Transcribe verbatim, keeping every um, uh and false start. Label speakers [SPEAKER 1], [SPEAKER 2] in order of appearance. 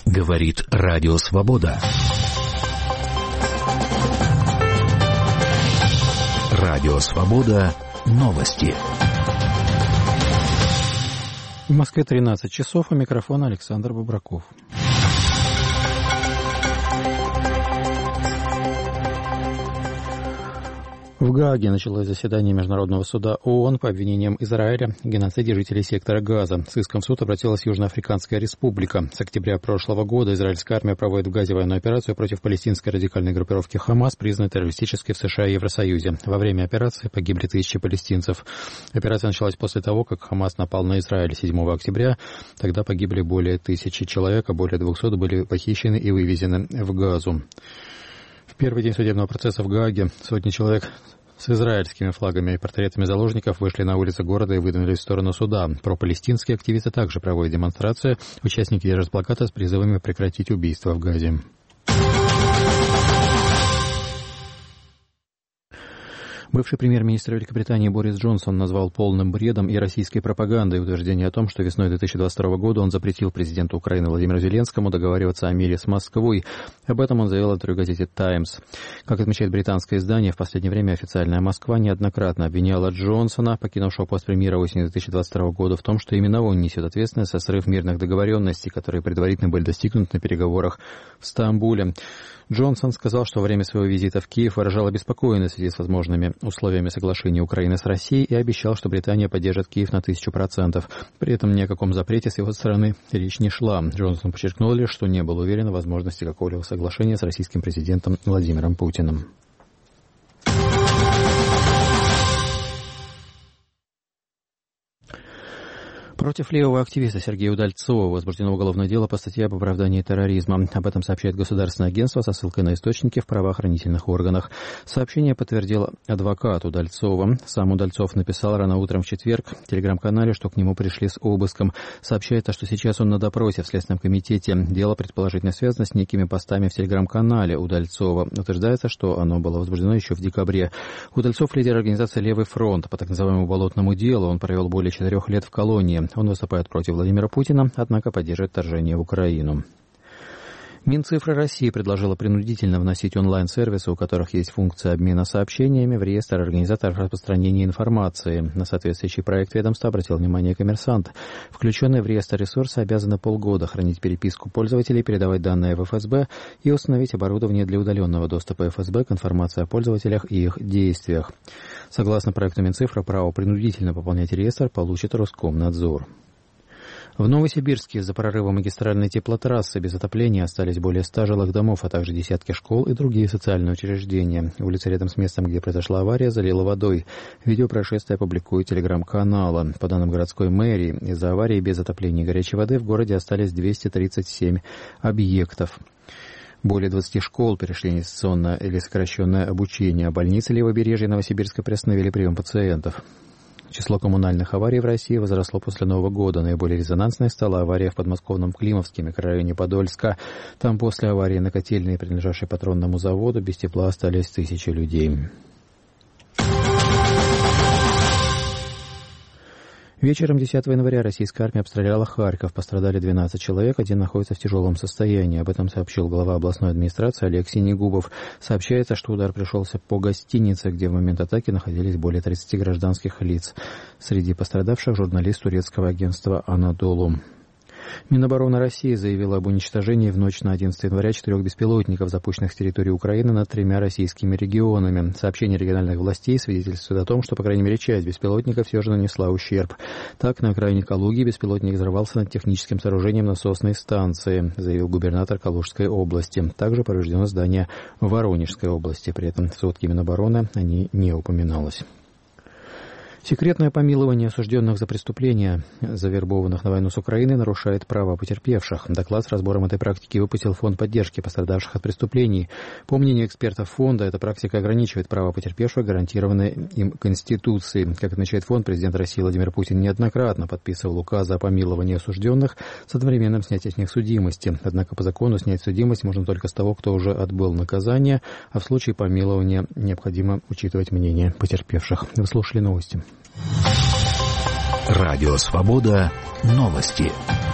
[SPEAKER 1] Говорит Радио Свобода. Радио Свобода. Новости.
[SPEAKER 2] В Москве тринадцать часов, у микрофона Александр Бобраков. В Гааге началось заседание Международного суда ООН по обвинениям Израиля в геноциде жителей сектора Газа. С иском в суд обратилась Южноафриканская республика. С октября прошлого года израильская армия проводит в Газе военную операцию против палестинской радикальной группировки «Хамас», признанной террористической в США и Евросоюзе. Во время операции погибли тысячи палестинцев. Операция началась после того, как «Хамас» напал на Израиль седьмого октября. Тогда погибли более тысячи человек, а более двухсот были похищены и вывезены в Газу. В первый день судебного процесса в Гааге сотни человек с израильскими флагами и портретами заложников вышли на улицы города и выдвинулись в сторону суда. Пропалестинские активисты также проводят демонстрацию. Участники держат плакаты с призывами прекратить убийства в Газе. Бывший премьер-министр Великобритании Борис Джонсон назвал полным бредом и российской пропагандой утверждение о том, что весной две тысячи двадцать второго года он запретил президенту Украины Владимиру Зеленскому договариваться о мире с Москвой. Об этом он заявил в газете «Таймс». Как отмечает британское издание, в последнее время официальная Москва неоднократно обвиняла Джонсона, покинувшего пост премьера осенью две тысячи двадцать второго года, в том, что именно он несет ответственность за срыв мирных договоренностей, которые предварительно были достигнуты на переговорах в Стамбуле. Джонсон сказал, что во время своего визита в Киев выражал обеспокоенность в связи с возможными условиями соглашения Украины с Россией и обещал, что Британия поддержит Киев на тысячу процентов. При этом ни о каком запрете с его стороны речь не шла. Джонсон подчеркнул лишь, что не был уверен в возможности какого-либо соглашения с российским президентом Владимиром Путиным. Против левого активиста Сергея Удальцова возбуждено уголовное дело по статье об оправдании терроризма. Об этом сообщает государственное агентство со ссылкой на источники в правоохранительных органах. Сообщение подтвердил адвокат Удальцова. Сам Удальцов написал рано утром в четверг в телеграм-канале, что к нему пришли с обыском. Сообщается, что сейчас он на допросе в Следственном комитете. Дело предположительно связано с некими постами в телеграм-канале Удальцова. Утверждается, что оно было возбуждено еще в декабре. Удальцов — лидер организации «Левый фронт». По так называемому болотному делу он провел более четырех лет в колонии. Он выступает против Владимира Путина, однако поддерживает вторжение в Украину. Минцифры России предложила принудительно вносить онлайн-сервисы, у которых есть функция обмена сообщениями, в реестр организаторов распространения информации. На соответствующий проект ведомства обратил внимание «Коммерсант». Включенные в реестр ресурсы обязаны полгода хранить переписку пользователей, передавать данные в эф эс бэ и установить оборудование для удаленного доступа эф эс бэ к информации о пользователях и их действиях. Согласно проекту Минцифры, право принудительно пополнять реестр получит Роскомнадзор. В Новосибирске из-за прорыва магистральной теплотрассы без отопления остались более ста жилых домов, а также десятки школ и другие социальные учреждения. Улица рядом с местом, где произошла авария, залила водой. Видео происшествия публикует телеграм-канал. По данным городской мэрии, из-за аварии без отопления и горячей воды в городе остались двести тридцать семь объектов. Более двадцати школ перешли на дистанционное или сокращенное обучение, а больницы Левобережья Новосибирска приостановили прием пациентов. Число коммунальных аварий в России возросло после Нового года. Наиболее резонансной стала авария в подмосковном Климовске, микрорайоне Подольска. Там после аварии на котельной, принадлежавшей патронному заводу, без тепла остались тысячи людей. Вечером десятого января российская армия обстреляла Харьков. Пострадали двенадцать человек, один находится в тяжелом состоянии. Об этом сообщил глава областной администрации Олег Синегубов. Сообщается, что удар пришелся по гостинице, где в момент атаки находились более тридцати гражданских лиц. Среди пострадавших журналист турецкого агентства «Анадолу». Минобороны России заявила об уничтожении в ночь на одиннадцатое января четырех беспилотников, запущенных с территории Украины над тремя российскими регионами. Сообщение региональных властей свидетельствует о том, что, по крайней мере, часть беспилотников все же нанесла ущерб. Так, на окраине Калуги беспилотник взорвался над техническим сооружением насосной станции, заявил губернатор Калужской области. Также повреждено здание в Воронежской области. При этом в сводке Минобороны о ней не упоминалось. Секретное помилование осужденных за преступления, завербованных на войну с Украиной, нарушает права потерпевших. Доклад с разбором этой практики выпустил Фонд поддержки пострадавших от преступлений. По мнению экспертов фонда, эта практика ограничивает права потерпевших, гарантированные им Конституцией. Как отмечает фонд, президент России Владимир Путин неоднократно подписывал указы о помиловании осужденных с одновременным снятием с них судимости. Однако по закону снять судимость можно только с того, кто уже отбыл наказание, а в случае помилования необходимо учитывать мнение потерпевших. Вы слушали новости.
[SPEAKER 1] Радио Свобода. Новости.